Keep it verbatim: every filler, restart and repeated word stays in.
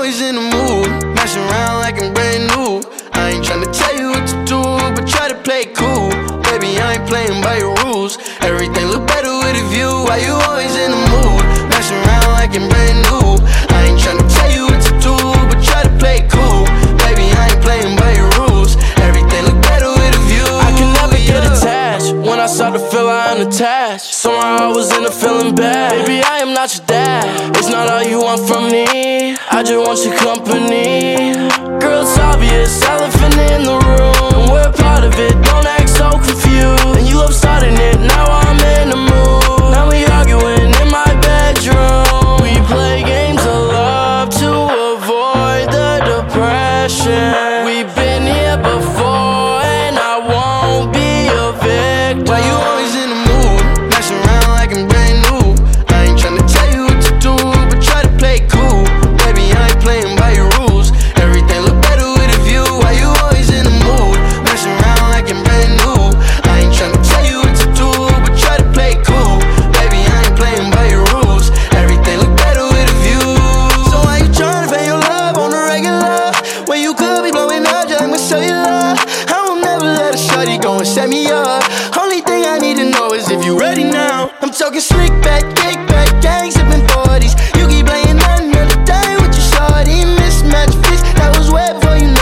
always in the mood, messing around like I'm brand new. I ain't tryna tell you what to do, but try to play it cool. Baby, I ain't playing by your rules. Everything look better with a view. Why you always in the mood, messing around like I'm brand new? I ain't tryna tell you what to do, but try to play it cool. Baby, I ain't playing by your rules. Everything look better with a view. I can never get attached. When I start to feel I am attached, somehow I was in a feeling bad. Baby, I am not your dad. It's not all you want from me, I just want your company. Girl, it's obvious, elephant in the room. We're part of it, don't act so confused. And you love starting it, now I'm in the mood. Now we arguing in my bedroom. We play games of love to avoid the depression. We've been here before and I won't be a victim. Why you always in the mood, messing around like I'm brand new? I ain't tryna tell you what to do, but try to play it cool. Baby, I ain't playing by your rules. Everything look better with a view. Why you always in the mood, messing around like I'm brand new? I ain't tryna tell you what to do, but try to play it cool. Baby, I ain't playing by your rules. Everything look better with a view. So why you tryna pay your love on the regular, when you could be blowing up just like my cellular? I won't never let a shorty go and set me up. Only thing I need to know is if you ready now. I'm talking slick back, kick back, gang sipping forties. You keep playing another day with your shorty. Mismatch fist, that was way before you know.